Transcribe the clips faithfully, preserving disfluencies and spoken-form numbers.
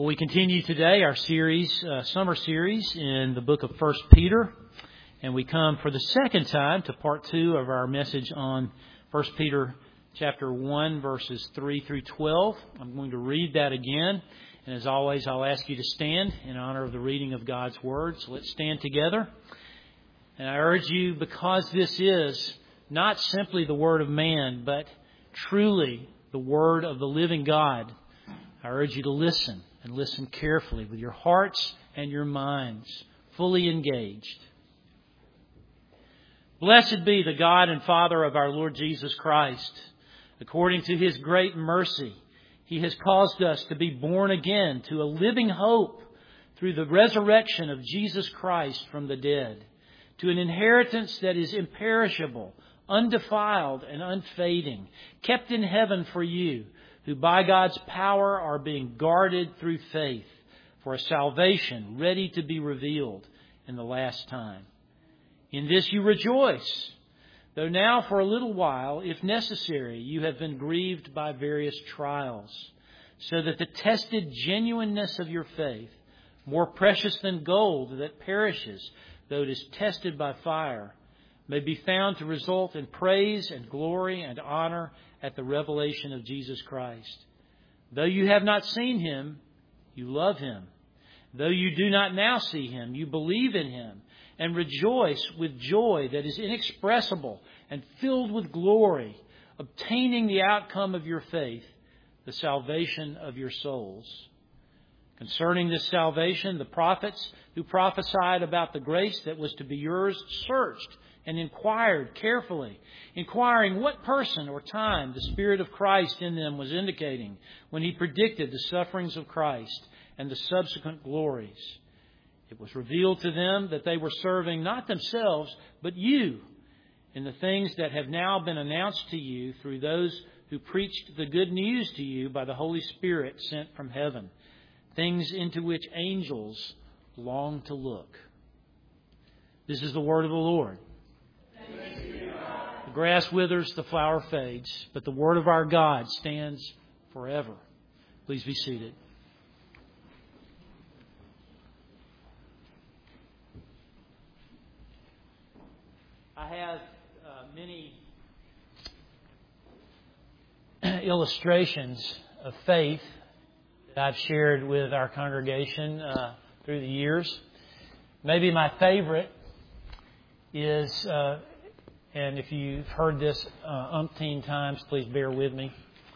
Well, we continue today our series, uh, summer series in the book of First Peter, and we come for the second time to part two of our message on First Peter chapter one, verses three through twelve. I'm going to read that again, and as always, I'll ask you to stand in honor of the reading of God's Word. So let's stand together. And I urge you, because this is not simply the Word of man, but truly the Word of the living God, I urge you to listen. And listen carefully with your hearts and your minds fully engaged. Blessed be the God and Father of our Lord Jesus Christ. According to His great mercy, He has caused us to be born again to a living hope through the resurrection of Jesus Christ from the dead, to an inheritance that is imperishable, undefiled, and unfading, kept in heaven for you, who by God's power are being guarded through faith for a salvation ready to be revealed in the last time. In this you rejoice, though now for a little while, if necessary, you have been grieved by various trials, so that the tested genuineness of your faith, more precious than gold that perishes, though it is tested by fire, may be found to result in praise and glory and honor at the revelation of Jesus Christ. Though you have not seen Him, you love Him. Though you do not now see Him, you believe in Him and rejoice with joy that is inexpressible and filled with glory, obtaining the outcome of your faith, the salvation of your souls. Concerning this salvation, the prophets who prophesied about the grace that was to be yours searched and inquired carefully, inquiring what person or time the Spirit of Christ in them was indicating when He predicted the sufferings of Christ and the subsequent glories. It was revealed to them that they were serving not themselves, but you in the things that have now been announced to you through those who preached the good news to you by the Holy Spirit sent from heaven, things into which angels long to look. This is the word of the Lord. The grass withers, the flower fades, but the word of our God stands forever. Please be seated. I have uh, many illustrations of faith that I've shared with our congregation uh, through the years. Maybe my favorite is, uh, and if you've heard this uh, umpteen times, please bear with me.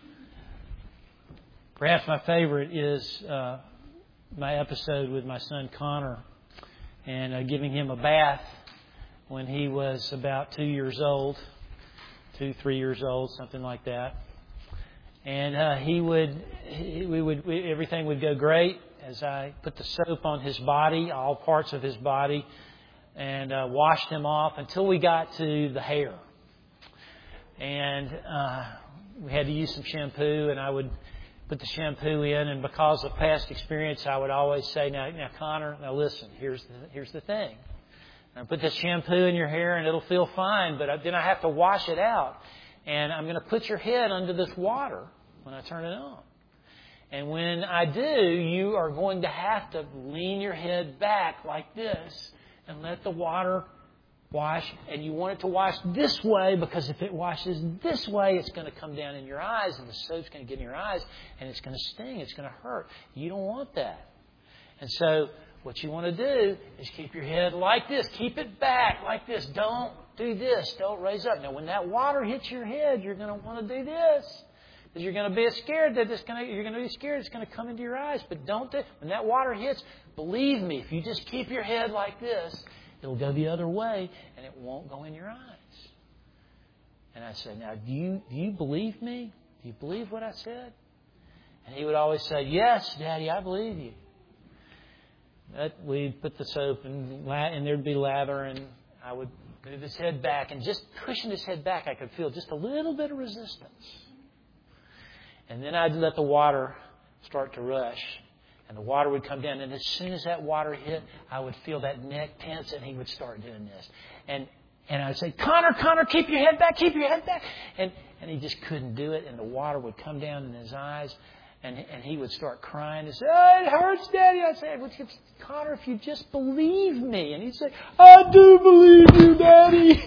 Perhaps my favorite is uh, my episode with my son Connor and uh, giving him a bath when he was about two years old, two, three years old, something like that. And uh, he would, he, we would, we, everything would go great as I put the soap on his body, all parts of his body, and uh, washed him off until we got to the hair. And uh, we had to use some shampoo, and I would put the shampoo in. And because of past experience, I would always say, "Now, now, Connor, now listen. Here's the here's the thing. I put the shampoo in your hair, and it'll feel fine. But then I have to wash it out, and I'm going to put your head under this water when I turn it on. And when I do, you are going to have to lean your head back like this." And let the water wash. And you want it to wash this way, because if it washes this way, it's going to come down in your eyes, and the soap's going to get in your eyes, and it's going to sting. It's going to hurt. You don't want that. And so what you want to do is keep your head like this. Keep it back like this. Don't do this. Don't raise up. Now, when that water hits your head, you're going to want to do this. Because you're going to be scared that it's going to, you're going to be scared it's going to come into your eyes. But don't do, when that water hits, believe me, if you just keep your head like this, it'll go the other way and it won't go in your eyes. And I say, now, do you do you believe me? Do you believe what I said? And he would always say, "Yes, Daddy, I believe you." But we'd put the soap and, and there'd be lather, and I would move his head back, and just pushing his head back, I could feel just a little bit of resistance. And then I'd let the water start to rush. And the water would come down. And as soon as that water hit, I would feel that neck tense, and he would start doing this. And and I'd say, "Connor, Connor, keep your head back, keep your head back." And, and he just couldn't do it. And the water would come down in his eyes. And and he would start crying and say, "Oh, it hurts, Daddy." I'd say, "Well, Connor, if you just believe me." And he'd say, "I do believe you, Daddy."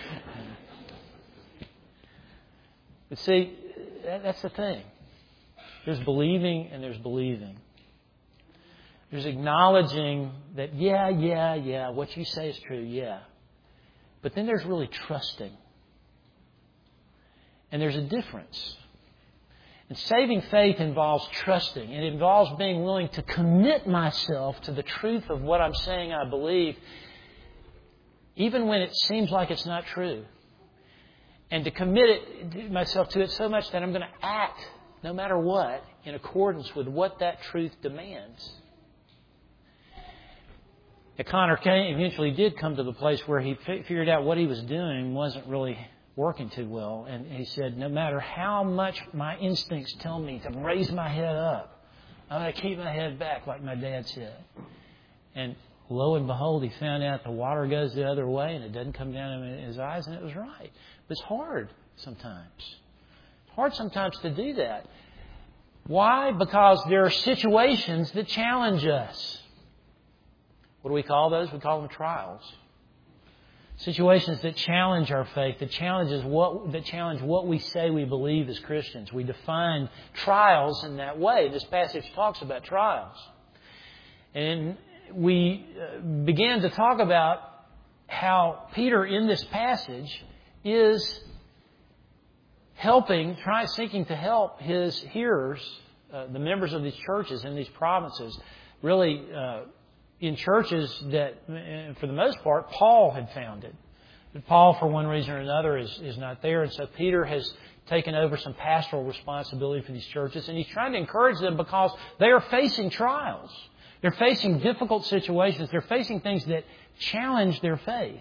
But see, that, that's the thing. There's believing and there's believing. There's acknowledging that, yeah, yeah, yeah, what you say is true, yeah. But then there's really trusting. And there's a difference. And saving faith involves trusting. It involves being willing to commit myself to the truth of what I'm saying I believe, even when it seems like it's not true. And to commit it, myself to it so much that I'm going to act, no matter what, in accordance with what that truth demands. And Connor came, eventually did come to the place where he f- figured out what he was doing wasn't really working too well. And he said, no matter how much my instincts tell me to raise my head up, I'm going to keep my head back like my dad said. And lo and behold, he found out the water goes the other way and it doesn't come down in his eyes, and it was right. But it's hard sometimes. It's hard sometimes to do that. Why? Because there are situations that challenge us. What do we call those? We call them trials. Situations that challenge our faith, that challenges what that challenge what we say we believe as Christians. We define trials in that way. This passage talks about trials. And we began to talk about how Peter in this passage is helping, trying, seeking to help his hearers, uh, the members of these churches in these provinces, really uh, in churches that, for the most part, Paul had founded. But Paul, for one reason or another, is, is not there. And so Peter has taken over some pastoral responsibility for these churches. And he's trying to encourage them because they are facing trials. They're facing difficult situations. They're facing things that challenge their faith.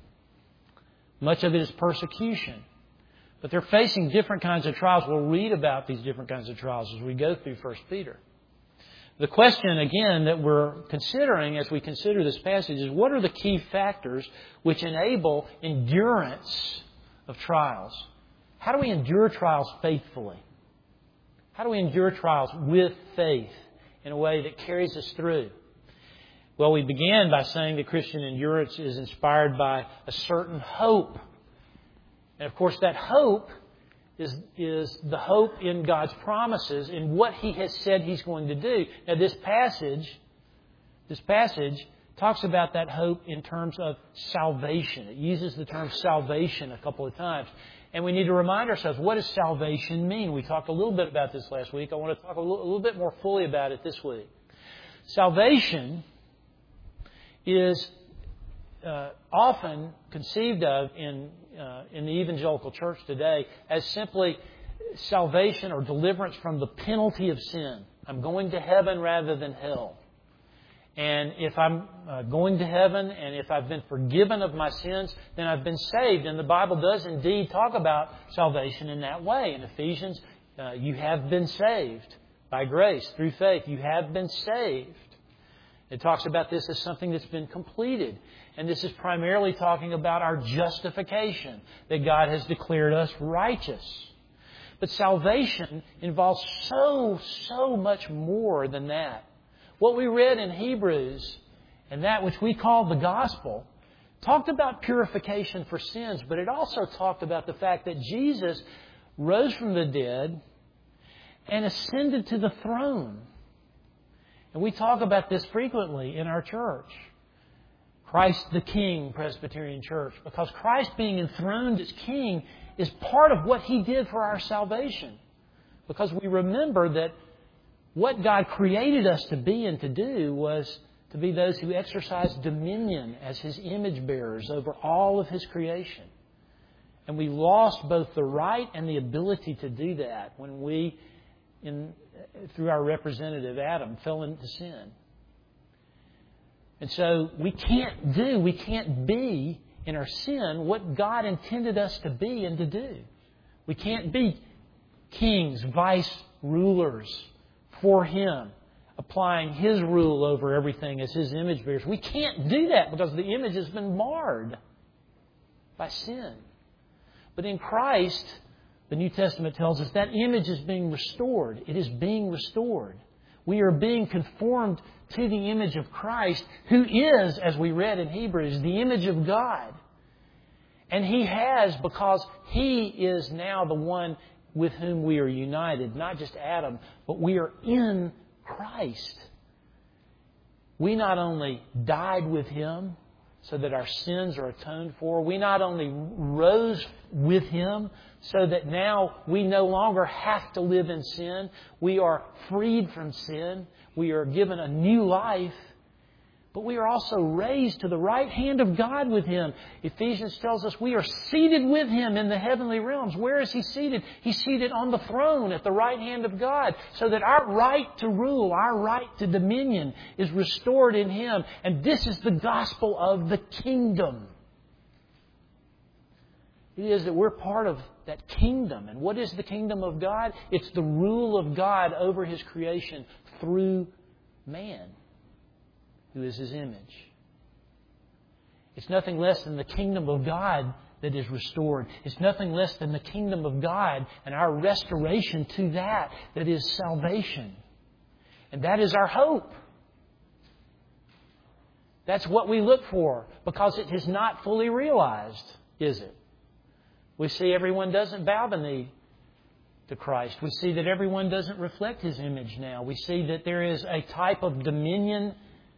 Much of it is persecution. But they're facing different kinds of trials. We'll read about these different kinds of trials as we go through First Peter. The question, again, that we're considering as we consider this passage is, what are the key factors which enable endurance of trials? How do we endure trials faithfully? How do we endure trials with faith in a way that carries us through? Well, we began by saying that Christian endurance is inspired by a certain hope. And, of course, that hope is, is the hope in God's promises, in what He has said He's going to do. Now, this passage, this passage talks about that hope in terms of salvation. It uses the term salvation a couple of times. And we need to remind ourselves, what does salvation mean? We talked a little bit about this last week. I want to talk a little, a little bit more fully about it this week. Salvation is uh, often conceived of in uh, in the evangelical church today as simply salvation or deliverance from the penalty of sin. I'm going to heaven rather than hell. And if I'm uh, going to heaven and if I've been forgiven of my sins, then I've been saved. And the Bible does indeed talk about salvation in that way. In Ephesians, uh, you have been saved by grace through faith. You have been saved. It talks about this as something that's been completed. And this is primarily talking about our justification, that God has declared us righteous. But salvation involves so, so much more than that. What we read in Hebrews, and that which we call the gospel, talked about purification for sins, but it also talked about the fact that Jesus rose from the dead and ascended to the throne. And we talk about this frequently in our church. Christ the King, Presbyterian Church. Because Christ being enthroned as King is part of what He did for our salvation. Because we remember that what God created us to be and to do was to be those who exercise dominion as His image bearers over all of His creation. And we lost both the right and the ability to do that when we, in, through our representative Adam, fell into sin. And so we can't do, we can't be in our sin what God intended us to be and to do. We can't be kings, vice rulers for Him, applying His rule over everything as His image bearers. We can't do that because the image has been marred by sin. But in Christ, the New Testament tells us that image is being restored. It is being restored. We are being conformed to the image of Christ, who is, as we read in Hebrews, the image of God. And He has, because He is now the one with whom we are united, not just Adam, but we are in Christ. We not only died with Him so that our sins are atoned for, we not only rose with Him so that now we no longer have to live in sin, we are freed from sin, we are given a new life, but we are also raised to the right hand of God with Him. Ephesians tells us we are seated with Him in the heavenly realms. Where is He seated? He's seated on the throne at the right hand of God, so that our right to rule, our right to dominion is restored in Him. And this is the gospel of the kingdom. It is that we're part of that kingdom. And what is the kingdom of God? It's the rule of God over His creation through man, who is His image. It's nothing less than the kingdom of God that is restored. It's nothing less than the kingdom of God and our restoration to that that is salvation. And that is our hope. That's what we look for, because it is not fully realized, is it? We see everyone doesn't bow the knee to Christ. We see that everyone doesn't reflect His image now. We see that there is a type of dominion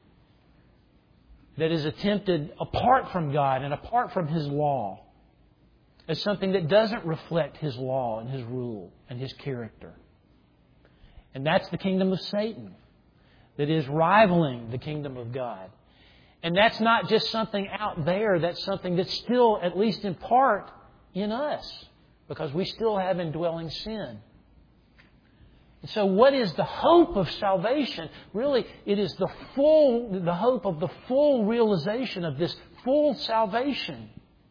that is attempted apart from God and apart from His law, as something that doesn't reflect His law and His rule and His character. And that's the kingdom of Satan, that is rivaling the kingdom of God. And that's not just something out there, that's something that's still, at least in part, in us, because we still have indwelling sin. And so what is the hope of salvation? Really, it is the full, the hope of the full realization of this full salvation.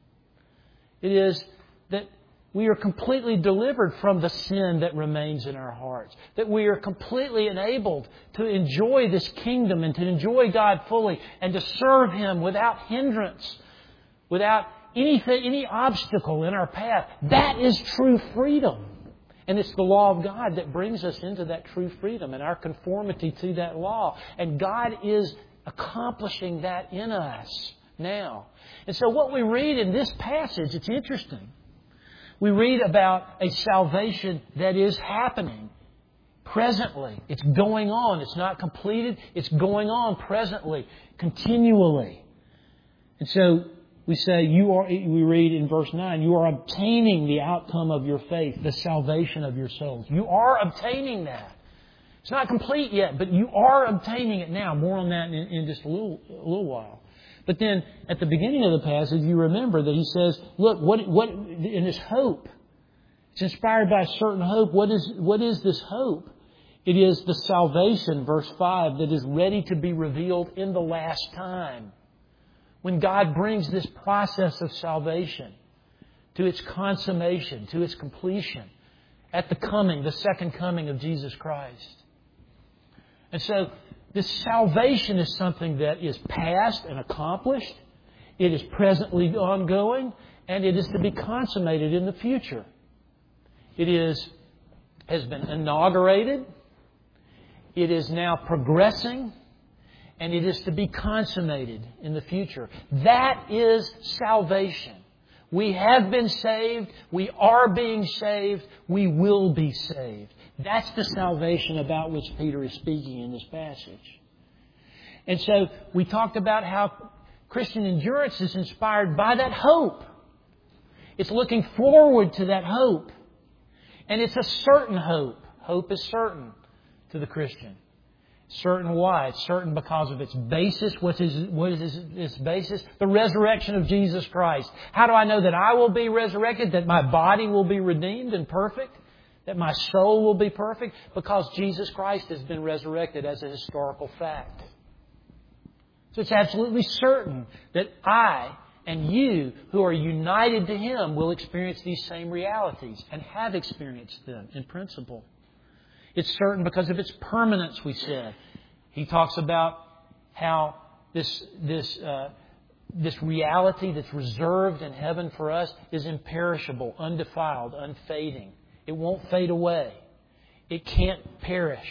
It is that we are completely delivered from the sin that remains in our hearts. That we are completely enabled to enjoy this kingdom and to enjoy God fully and to serve Him without hindrance, without anything, any obstacle in our path. That is true freedom. And it's the law of God that brings us into that true freedom and our conformity to that law. And God is accomplishing that in us now. And so what we read in this passage, it's interesting. We read about a salvation that is happening presently. It's going on. It's not completed. It's going on presently, continually. And so we say, you are, we read in verse nine, you are obtaining the outcome of your faith, the salvation of your souls. You are obtaining that. It's not complete yet, but you are obtaining it now. More on that in, in just a little, a little while. But then at the beginning of the passage, you remember that he says, look, what, what, in this hope, it's inspired by a certain hope. What is, what is this hope? It is the salvation, verse five, that is ready to be revealed in the last time. When God brings this process of salvation to its consummation, to its completion, at the coming, the second coming of Jesus Christ. And so this salvation is something that is past and accomplished. It is presently ongoing, and it is to be consummated in the future. It is has been inaugurated. It is now progressing. And it is to be consummated in the future. That is salvation. We have been saved. We are being saved. We will be saved. That's the salvation about which Peter is speaking in this passage. And so we talked about how Christian endurance is inspired by that hope. It's looking forward to that hope. And it's a certain hope. Hope is certain to the Christian. Certain why? It's certain because of its basis. What is, what is its basis? The resurrection of Jesus Christ. How do I know that I will be resurrected? That my body will be redeemed and perfect? That my soul will be perfect? Because Jesus Christ has been resurrected as a historical fact. So it's absolutely certain that I and you who are united to Him will experience these same realities and have experienced them in principle. It's certain because of its permanence, we said. He talks about how this, this uh, this reality that's reserved in heaven for us is imperishable, undefiled, unfading. It won't fade away. It can't perish.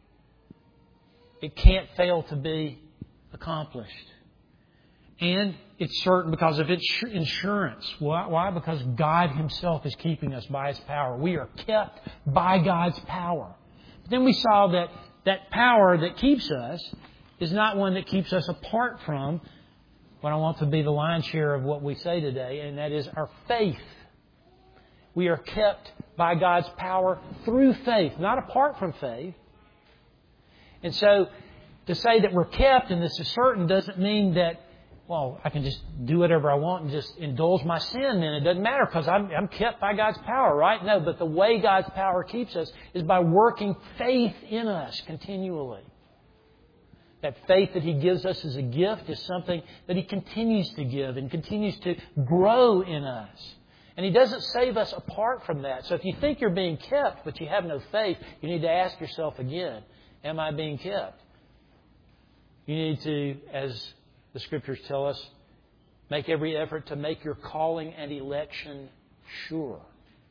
It can't fail to be accomplished. And it's certain because of its insurance. Why? Why? Because God Himself is keeping us by His power. We are kept by God's power. But then we saw that that power that keeps us is not one that keeps us apart from what I want to be the lion's share of what we say today, and that is our faith. We are kept by God's power through faith, not apart from faith. And so to say that we're kept and this is certain doesn't mean that, well, I can just do whatever I want and just indulge my sin, then it doesn't matter because I'm, I'm kept by God's power, right? No, but the way God's power keeps us is by working faith in us continually. That faith that He gives us as a gift is something that He continues to give and continues to grow in us. And He doesn't save us apart from that. So if you think you're being kept but you have no faith, you need to ask yourself again, am I being kept? You need to, as the Scriptures tell us, make every effort to make your calling and election sure.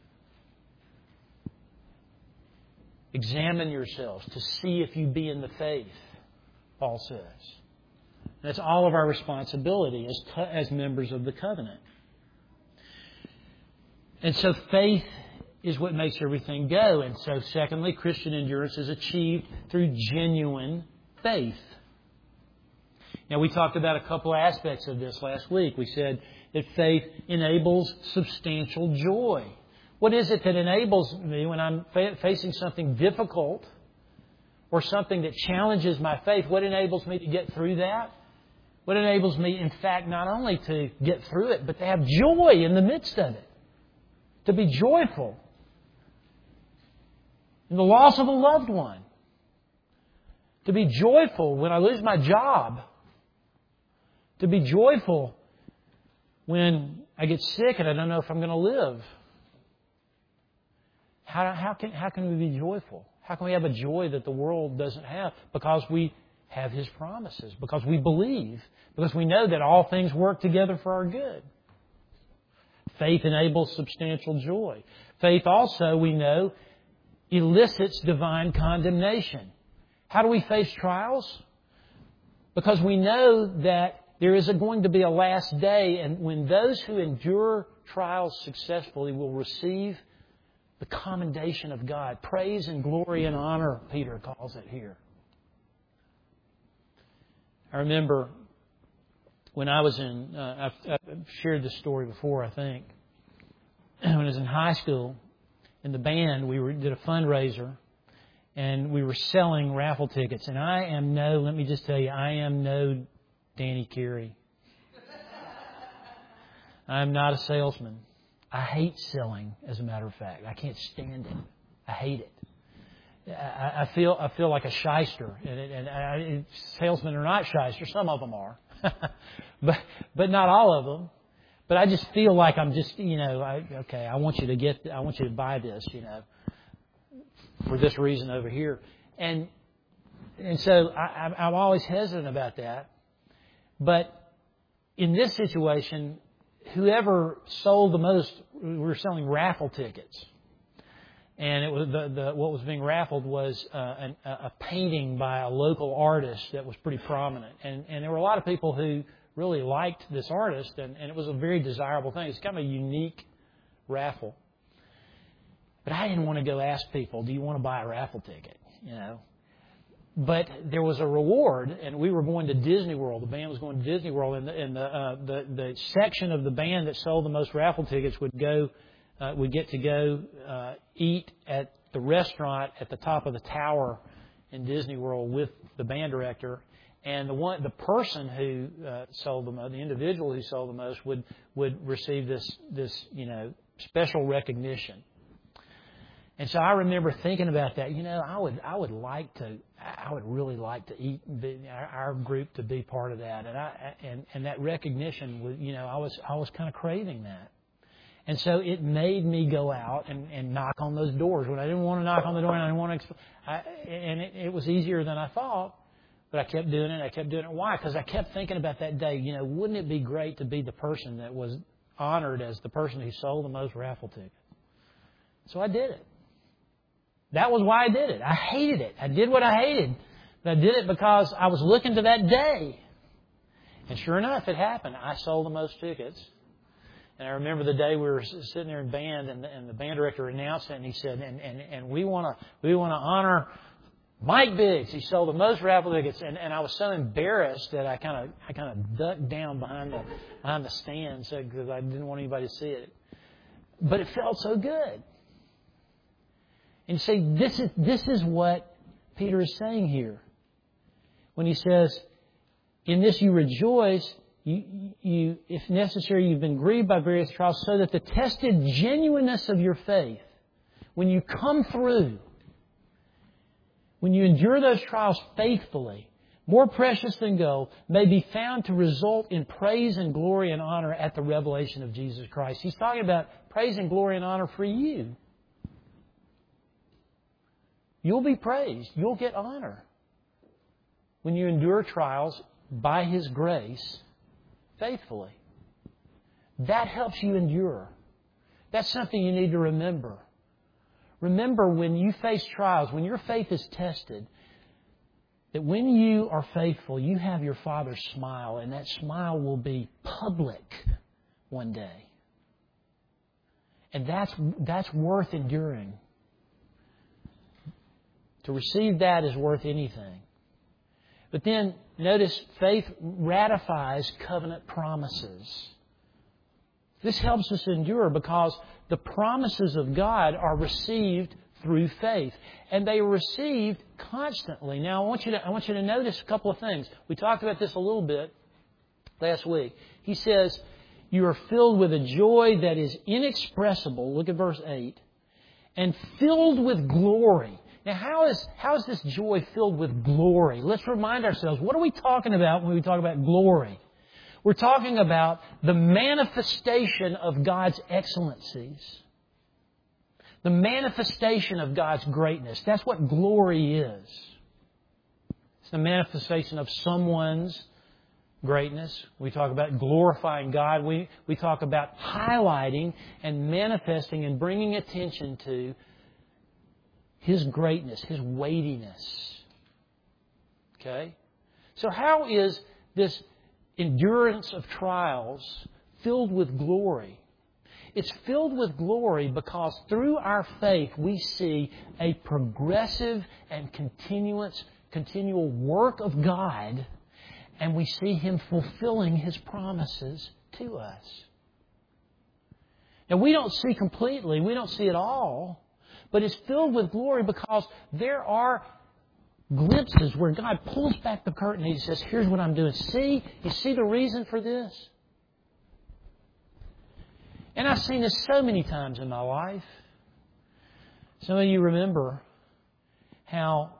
Examine yourselves to see if you be in the faith, Paul says. That's all of our responsibility as, co- as members of the covenant. And so faith is what makes everything go. And so secondly, Christian endurance is achieved through genuine faith. Now we talked about a couple of aspects of this last week. We said that faith enables substantial joy. What is it that enables me when I'm fa- facing something difficult or something that challenges my faith? What enables me to get through that? What enables me, in fact, not only to get through it, but to have joy in the midst of it? To be joyful in the loss of a loved one. To be joyful when I lose my job. To be joyful when I get sick and I don't know if I'm going to live. How, how can, how can we be joyful? How can we have a joy that the world doesn't have? Because we have His promises. Because we believe. Because we know that all things work together for our good. Faith enables substantial joy. Faith also, we know, elicits divine condemnation. How do we face trials? Because we know that there is going to be a last day, and when those who endure trials successfully will receive the commendation of God. Praise and glory and honor, Peter calls it here. I remember when I was in, uh, I've, I've shared this story before, I think. When I was in high school, in the band, we were, did a fundraiser, and we were selling raffle tickets. And I am no, let me just tell you, I am no Danny Carey. I'm not a salesman. I hate selling, as a matter of fact. I can't stand it. I hate it. I, I feel I feel like a shyster, and, and I, salesmen are not shyster. Some of them are, but but not all of them. But I just feel like I'm just you know I, okay. I want you to get. I want you to buy this. You know, for this reason over here, and and so I, I'm always hesitant about that. But in this situation, whoever sold the most, we were selling raffle tickets. And it was the, the what was being raffled was uh, an, a painting by a local artist that was pretty prominent. And, and there were a lot of people who really liked this artist, and, and it was a very desirable thing. It's kind of a unique raffle. But I didn't want to go ask people, do you want to buy a raffle ticket? You know. But there was a reward, and we were going to Disney World. The band was going to Disney World, and the and the uh, the, the section of the band that sold the most raffle tickets would go. Uh, we get to go uh, eat at the restaurant at the top of the tower in Disney World with the band director, and the one, the person who uh, sold the most, the individual who sold the most, would would receive this this you know special recognition. And so I remember thinking about that. You know, I would I would like to, I would really like to eat our group to be part of that, and I and and that recognition was, you know, I was I was kind of craving that. And so it made me go out and, and knock on those doors when I didn't want to knock on the door and I didn't want to. I, and it, it was easier than I thought. But I kept doing it. I kept doing it. Why? Because I kept thinking about that day. You know, wouldn't it be great to be the person that was honored as the person who sold the most raffle tickets? So I did it. That was why I did it. I hated it. I did what I hated. But I did it because I was looking to that day. And sure enough, it happened. I sold the most tickets. And I remember the day we were sitting there in band, and the, and the band director announced it, and he said, and, and, and we want to we want to honor Mike Biggs. He sold the most raffle tickets. And, and I was so embarrassed that I kind of I kind of ducked down behind the behind the stand because I didn't want anybody to see it. But it felt so good. And you see, this is this is what Peter is saying here. When he says, in this you rejoice, you, you, if necessary, you've been grieved by various trials, so that the tested genuineness of your faith, when you come through, when you endure those trials faithfully, more precious than gold, may be found to result in praise and glory and honor at the revelation of Jesus Christ. He's talking about praise and glory and honor for you. You'll be praised. You'll get honor when you endure trials by His grace faithfully. That helps you endure. That's something you need to remember. Remember, when you face trials, when your faith is tested, that when you are faithful, you have your Father's smile, and that smile will be public one day. And that's that's worth enduring. To receive that is worth anything. But then, notice, faith ratifies covenant promises. This helps us endure because the promises of God are received through faith. And they are received constantly. Now, I want you to, I want you to notice a couple of things. We talked about this a little bit last week. He says, you are filled with a joy that is inexpressible. Look at verse eight. And filled with glory. Now, how is, how is this joy filled with glory? Let's remind ourselves, what are we talking about when we talk about glory? We're talking about the manifestation of God's excellencies. The manifestation of God's greatness. That's what glory is. It's the manifestation of someone's greatness. We talk about glorifying God. We, we talk about highlighting and manifesting and bringing attention to His greatness, His weightiness. Okay? So how is this endurance of trials filled with glory? It's filled with glory because through our faith we see a progressive and continuous, continual work of God, and we see Him fulfilling His promises to us. Now, we don't see completely, we don't see it all, but it's filled with glory because there are glimpses where God pulls back the curtain and He says, here's what I'm doing. See? You see the reason for this? And I've seen this so many times in my life. Some of you remember how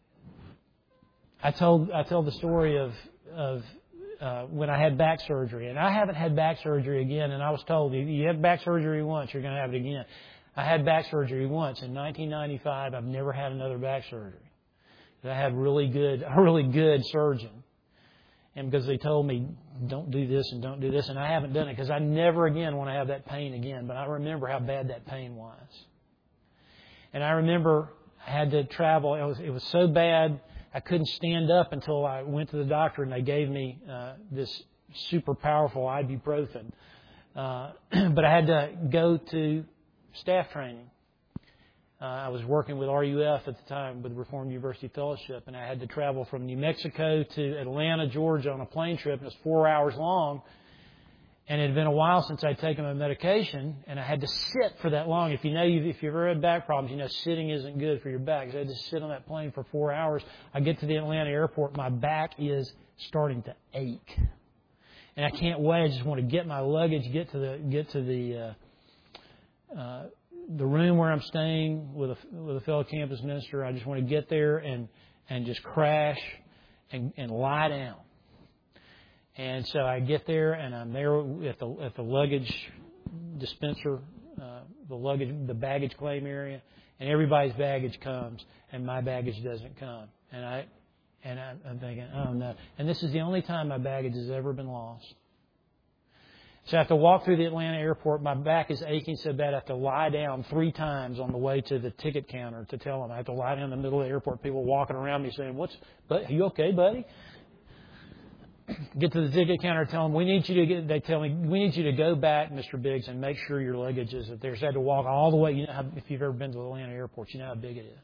I told I told the story of of uh, when I had back surgery. And I haven't had back surgery again. And I was told, you have back surgery once, you're going to have it again. I had back surgery once in nineteen ninety-five. I've never had another back surgery. I had really good, a really good surgeon. And because they told me, don't do this and don't do this. And I haven't done it because I never again want to have that pain again. But I remember how bad that pain was. And I remember I had to travel. It was, it was so bad, I couldn't stand up until I went to the doctor and they gave me uh, this super powerful ibuprofen. Uh, but I had to go to staff training. Uh, I was working with R U F at the time with Reformed University Fellowship, and I had to travel from New Mexico to Atlanta, Georgia on a plane trip, and it was four hours long. And it had been a while since I'd taken my medication, and I had to sit for that long. If you know, if you've ever had back problems, you know sitting isn't good for your back. So I had to sit on that plane for four hours. I get to the Atlanta airport, my back is starting to ache. And I can't wait. I just want to get my luggage, get to the get to the uh, uh, the room where I'm staying with a with a fellow campus minister. I just want to get there and and just crash and, and lie down. And so I get there and I'm there at the at the luggage dispenser, uh, the luggage the baggage claim area, and everybody's baggage comes and my baggage doesn't come. And I And I'm, I'm thinking, oh no. And this is the only time my baggage has ever been lost. So I have to walk through the Atlanta airport. My back is aching so bad I have to lie down three times on the way to the ticket counter to tell them. I have to lie down in the middle of the airport. People walking around me saying, "What's? But are you okay, buddy?" Get to the ticket counter, tell them we need you to get. They tell me we need you to go back, Mister Biggs, and make sure your luggage is there. So I had to walk all the way. You know, how, if you've ever been to the Atlanta airport, you know how big it is.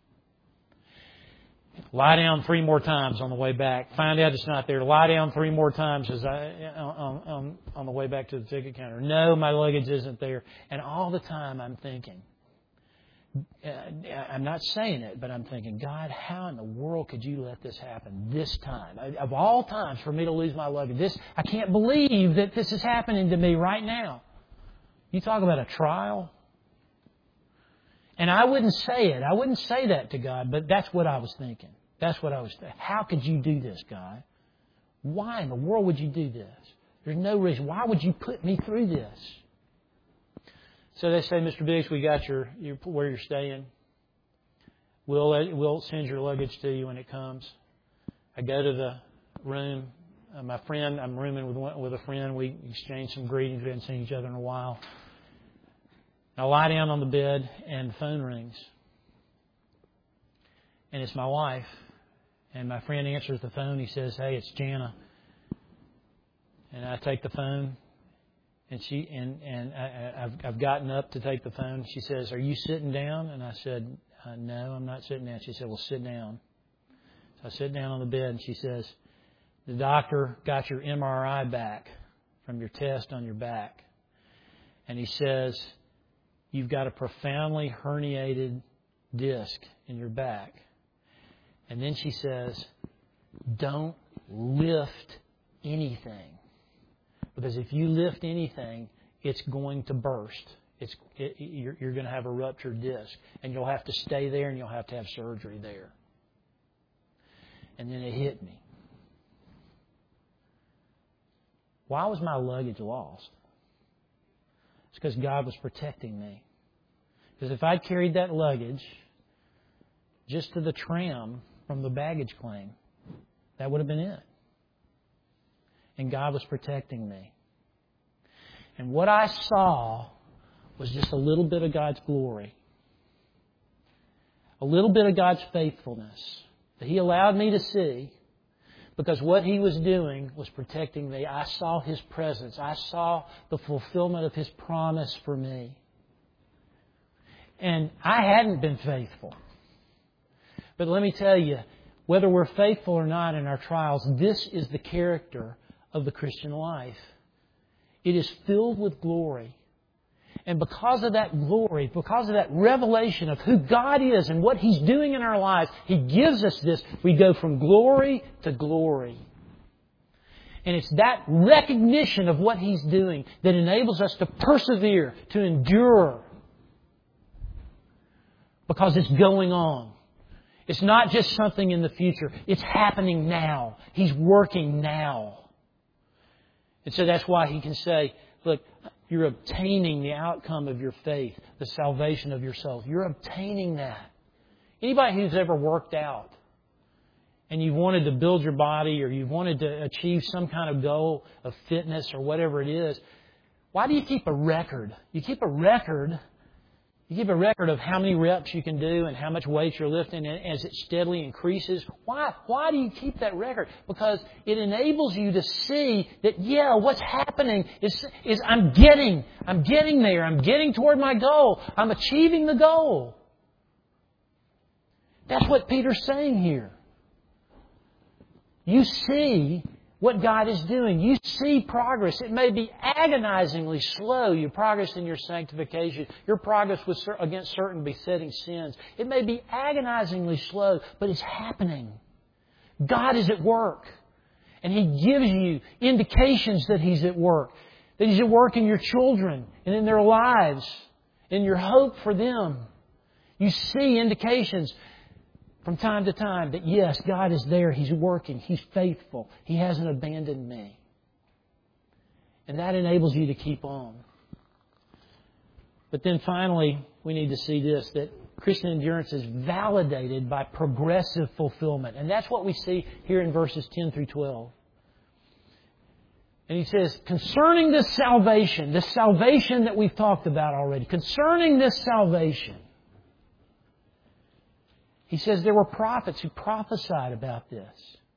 Lie down three more times on the way back. Find out it's not there. Lie down three more times as I on, on, on the way back to the ticket counter. No, my luggage isn't there. And all the time I'm thinking, uh, I'm not saying it, but I'm thinking, God, how in the world could you let this happen this time? Of all times for me to lose my luggage. This, I can't believe that this is happening to me right now. You talk about a trial. And I wouldn't say it. I wouldn't say that to God, but that's what I was thinking. That's what I was thinking. How could you do this, God? Why in the world would you do this? There's no reason. Why would you put me through this? So they say, Mister Biggs, we got your, your where you're staying. We'll we'll send your luggage to you when it comes. I go to the room. Uh, my friend, I'm rooming with with a friend. We exchange some greetings. We haven't seen each other in a while. I lie down on the bed and the phone rings. And it's my wife. And my friend answers the phone. He says, "Hey, it's Jana." And I take the phone. And she and, and I, I've, I've gotten up to take the phone. She says, "Are you sitting down?" And I said, uh, "No, I'm not sitting down." She said, "Well, sit down." So I sit down on the bed and she says, "The doctor got your M R I back from your test on your back. And he says, you've got a profoundly herniated disc in your back." And then she says, "Don't lift anything. Because if you lift anything, it's going to burst. It's, it, you're, you're going to have a ruptured disc. And you'll have to stay there and you'll have to have surgery there." And then it hit me. Why was my luggage lost? It's because God was protecting me. Because if I'd carried that luggage just to the tram from the baggage claim, that would have been it. And God was protecting me. And what I saw was just a little bit of God's glory. A little bit of God's faithfulness that He allowed me to see, because what He was doing was protecting me. I saw His presence. I saw the fulfillment of His promise for me. And I hadn't been faithful. But let me tell you, whether we're faithful or not in our trials, this is the character of the Christian life. It is filled with glory. And because of that glory, because of that revelation of who God is and what He's doing in our lives, He gives us this. We go from glory to glory. And it's that recognition of what He's doing that enables us to persevere, to endure. Because it's going on. It's not just something in the future. It's happening now. He's working now. And so that's why He can say, look, you're obtaining the outcome of your faith, the salvation of your soul. You're obtaining that. Anybody who's ever worked out and you've wanted to build your body or you've wanted to achieve some kind of goal of fitness or whatever it is, why do you keep a record? You keep a record You keep a record of how many reps you can do and how much weight you're lifting, and as it steadily increases. Why? Why do you keep that record? Because it enables you to see that, yeah, what's happening is, is I'm getting, I'm getting there. I'm getting toward my goal. I'm achieving the goal. That's what Peter's saying here. You see what God is doing. You see progress. It may be agonizingly slow, your progress in your sanctification, your progress with, against certain besetting sins. It may be agonizingly slow, but it's happening. God is at work. And He gives you indications that He's at work. That He's at work in your children and in their lives, in your hope for them. You see indications from time to time that yes, God is there. He's working. He's faithful. He hasn't abandoned me. And that enables you to keep on. But then finally, we need to see this, that Christian endurance is validated by progressive fulfillment. And that's what we see here in verses ten through twelve. And he says, concerning this salvation, this salvation that we've talked about already, concerning this salvation, he says there were prophets who prophesied about this.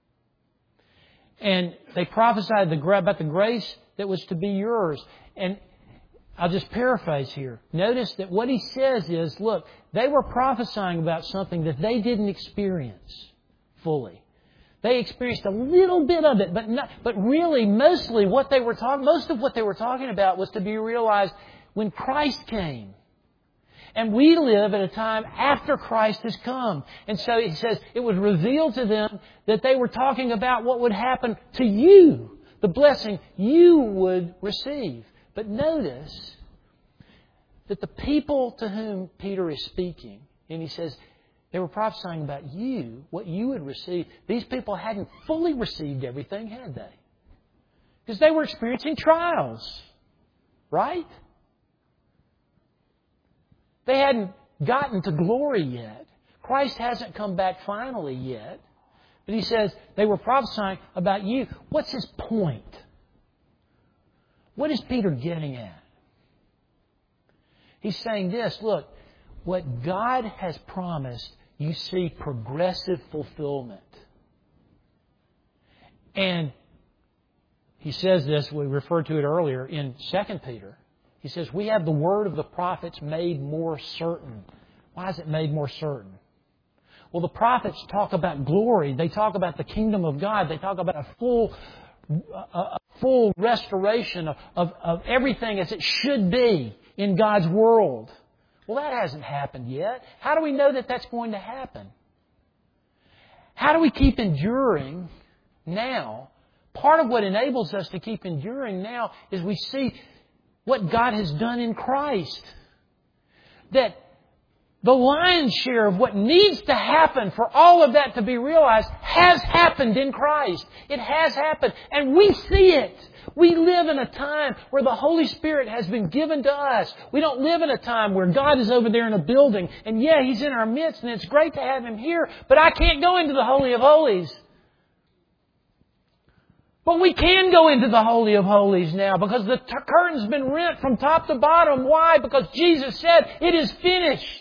And they prophesied about the grace that was to be yours. And I'll just paraphrase here. Notice that what he says is, look, they were prophesying about something that they didn't experience fully. They experienced a little bit of it, but not, but really, mostly what they were talking, most of what they were talking about was to be realized when Christ came. And we live at a time after Christ has come. And so he says it was revealed to them that they were talking about what would happen to you, the blessing you would receive. But notice that the people to whom Peter is speaking, and he says they were prophesying about you, what you would receive. These people hadn't fully received everything, had they? Because they were experiencing trials, right? They hadn't gotten to glory yet. Christ hasn't come back finally yet. But he says they were prophesying about you. What's his point? What is Peter getting at? He's saying this, look, what God has promised, you see progressive fulfillment. And he says this, we referred to it earlier in Second Peter. He says, we have the word of the prophets made more certain. Why is it made more certain? Well, the prophets talk about glory. They talk about the kingdom of God. They talk about a full a full restoration of, of, of everything as it should be in God's world. Well, that hasn't happened yet. How do we know that that's going to happen? How do we keep enduring now? Part of what enables us to keep enduring now is we see what God has done in Christ. That the lion's share of what needs to happen for all of that to be realized has happened in Christ. It has happened. And we see it. We live in a time where the Holy Spirit has been given to us. We don't live in a time where God is over there in a building. And yeah, He's in our midst and it's great to have Him here. But I can't go into the Holy of Holies. But we can go into the Holy of Holies now because the t- curtain's been rent from top to bottom. Why? Because Jesus said, it is finished.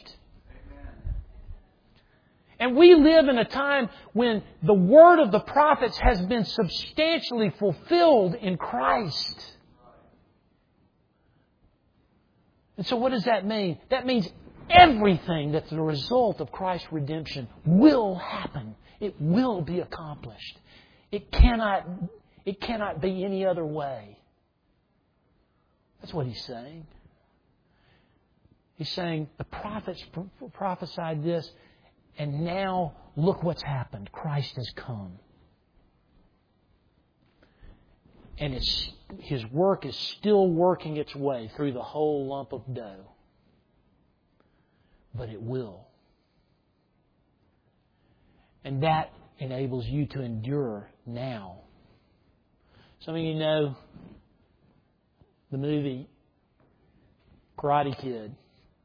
And we live in a time when the word of the prophets has been substantially fulfilled in Christ. And so what does that mean? That means everything that's the result of Christ's redemption will happen. It will be accomplished. It cannot, it cannot be any other way. That's what he's saying. He's saying the prophets prophesied this. And now, look what's happened. Christ has come. And it's, His work is still working its way through the whole lump of dough. But it will. And that enables you to endure now. Some of you know the movie Karate Kid.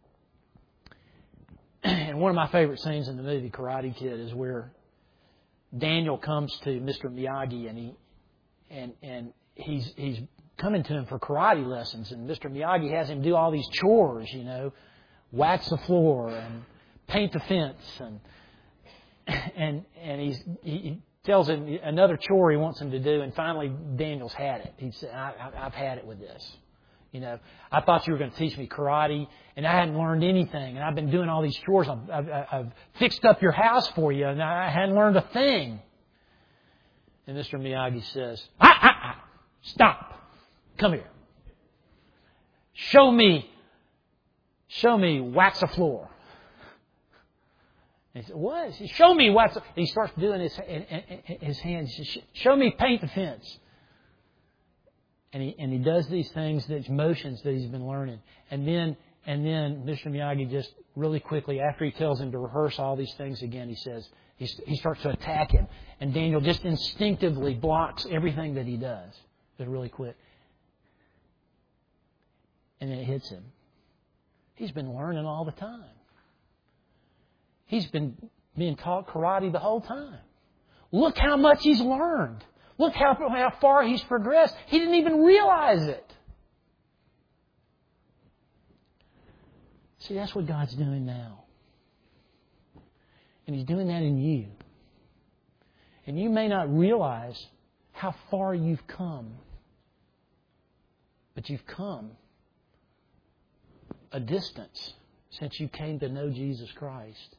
And one of my favorite scenes in the movie Karate Kid is where Daniel comes to Mister Miyagi and he and and he's he's coming to him for karate lessons, and Mister Miyagi has him do all these chores, you know, wax the floor and paint the fence, and and and he's he tells him another chore he wants him to do, and finally Daniel's had it. He said, I, I, "I've had it with this." You know, I thought you were going to teach me karate, and I hadn't learned anything. And I've been doing all these chores. I've, I've, I've fixed up your house for you, and I hadn't learned a thing. And Mister Miyagi says, ah, ah, ah, stop. Come here. Show me, show me wax a floor. And he said, what? He said, show me wax a... He starts doing his, his hands. He says, show me paint the fence. And he and he does these things, these motions that he's been learning. And then and then Mister Miyagi just really quickly, after he tells him to rehearse all these things again, he says, he, he starts to attack him. And Daniel just instinctively blocks everything that he does. Just really quick. And then it hits him. He's been learning all the time. He's been being taught karate the whole time. Look how much he's learned. Look how, how far he's progressed. He didn't even realize it. See, that's what God's doing now. And He's doing that in you. And you may not realize how far you've come. But you've come a distance since you came to know Jesus Christ.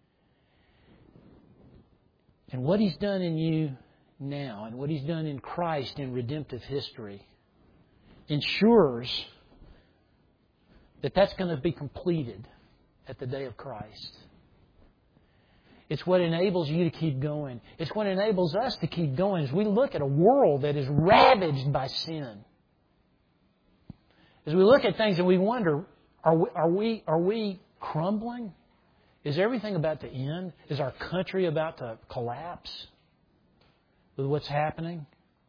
And what He's done in you now, and what He's done in Christ in redemptive history, ensures that that's going to be completed at the day of Christ. It's what enables you to keep going. It's what enables us to keep going as we look at a world that is ravaged by sin. As we look at things and we wonder, are we, are we, are we crumbling? Is everything about to end? Is our country about to collapse with what's happening?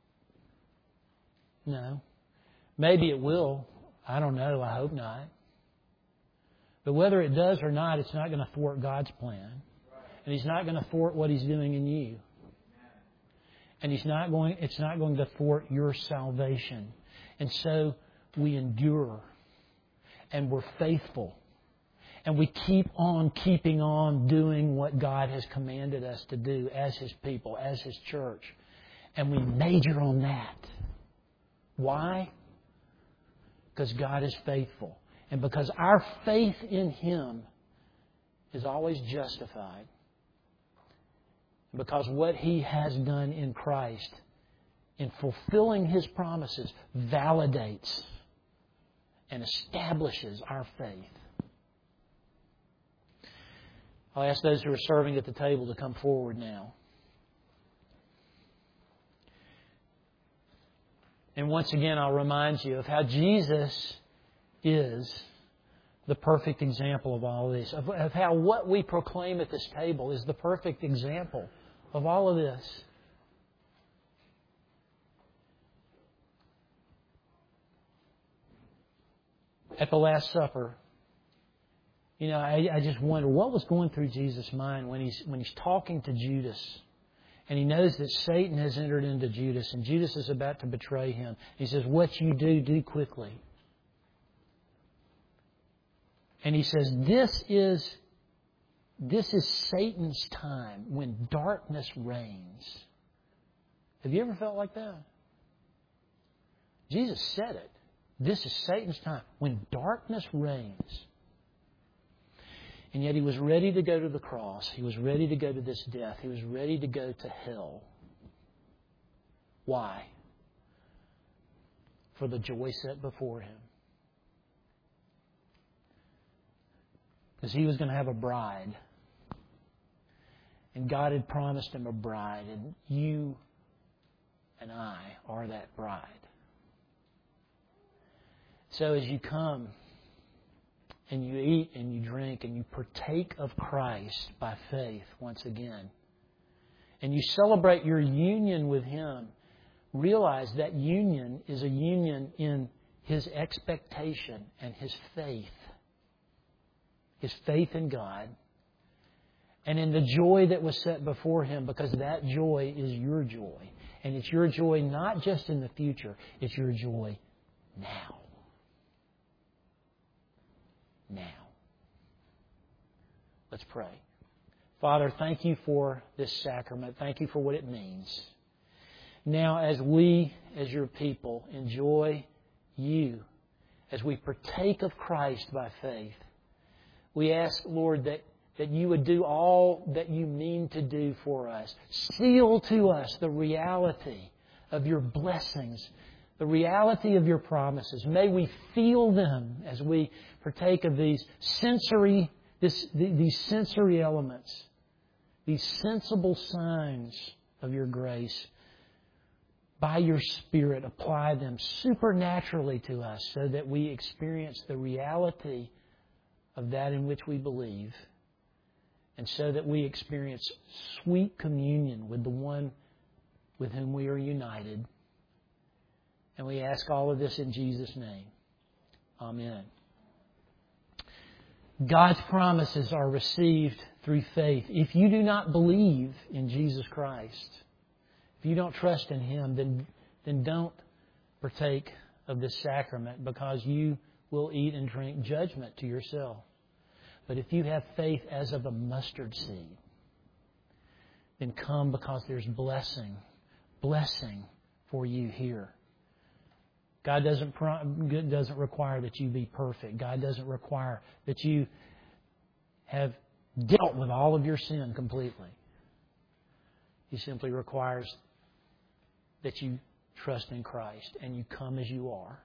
No. Maybe it will. I don't know. I hope not. But whether it does or not, it's not going to thwart God's plan. And He's not going to thwart what He's doing in you. And He's not going, it's not going to thwart your salvation. And so we endure. And we're faithful. And we keep on keeping on doing what God has commanded us to do as His people, as His church. And we major on that. Why? Because God is faithful. And because our faith in Him is always justified. Because what He has done in Christ, in fulfilling His promises, validates and establishes our faith. I'll ask those who are serving at the table to come forward now. And once again, I'll remind you of how Jesus is the perfect example of all of this. Of, of how what we proclaim at this table is the perfect example of all of this. At the Last Supper, you know, I, I just wonder what was going through Jesus' mind when he's when he's talking to Judas. And He knows that Satan has entered into Judas, and Judas is about to betray Him. He says, what you do, do quickly. And He says, this is, this is Satan's time when darkness reigns. Have you ever felt like that? Jesus said it. This is Satan's time when darkness reigns. And yet He was ready to go to the cross. He was ready to go to this death. He was ready to go to hell. Why? For the joy set before Him. Because He was going to have a bride. And God had promised Him a bride. And you and I are that bride. So as you come and you eat and you drink and you partake of Christ by faith once again, and you celebrate your union with Him, realize that union is a union in His expectation and His faith. His faith in God. And in the joy that was set before Him, because that joy is your joy. And it's your joy not just in the future, it's your joy now. Now. Let's pray. Father, thank You for this sacrament. Thank You for what it means. Now, as we, as Your people, enjoy You, as we partake of Christ by faith, we ask, Lord, that, that You would do all that You mean to do for us. Seal to us the reality of Your blessings, the reality of Your promises. May we feel them as we partake of these sensory, this, these sensory elements, these sensible signs of Your grace. By Your Spirit, apply them supernaturally to us so that we experience the reality of that in which we believe, and so that we experience sweet communion with the one with whom we are united. And we ask all of this in Jesus' name. Amen. God's promises are received through faith. If you do not believe in Jesus Christ, if you don't trust in Him, then, then don't partake of this sacrament, because you will eat and drink judgment to yourself. But if you have faith as of a mustard seed, then come, because there's blessing, blessing for you here. God doesn't doesn't require that you be perfect. God doesn't require that you have dealt with all of your sin completely. He simply requires that you trust in Christ and you come as you are.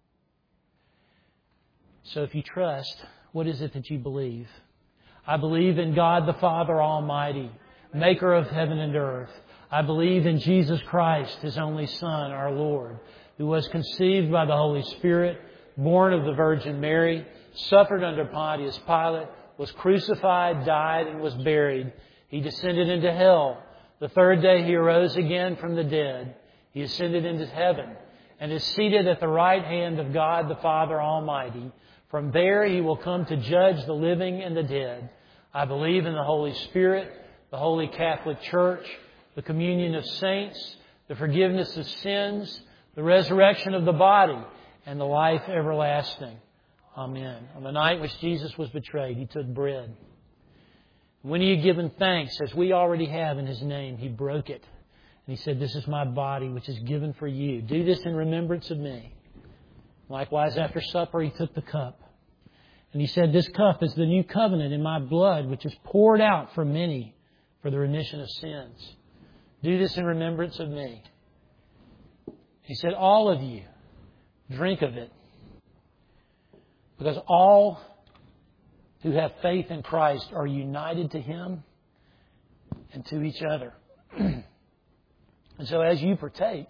So if you trust, what is it that you believe? I believe in God the Father Almighty, maker of heaven and earth. I believe in Jesus Christ, His only Son, our Lord, who was conceived by the Holy Spirit, born of the Virgin Mary, suffered under Pontius Pilate, was crucified, died, and was buried. He descended into hell. The third day He arose again from the dead. He ascended into heaven and is seated at the right hand of God the Father Almighty. From there He will come to judge the living and the dead. I believe in the Holy Spirit, the Holy Catholic Church, the communion of saints, the forgiveness of sins, the resurrection of the body, and the life everlasting. Amen. On the night which Jesus was betrayed, He took bread. When He had given thanks, as we already have in His name, He broke it. And He said, "This is my body, which is given for you. Do this in remembrance of me." Likewise, after supper, He took the cup. And He said, "This cup is the new covenant in my blood, which is poured out for many for the remission of sins. Do this in remembrance of me." He said, "All of you, drink of it. Because all who have faith in Christ are united to Him and to each other." And so as you partake,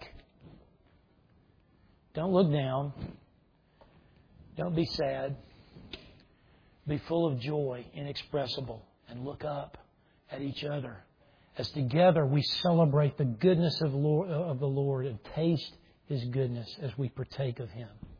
don't look down. Don't be sad. Be full of joy, inexpressible, and look up at each other, as together we celebrate the goodness of the Lord and taste His goodness as we partake of Him.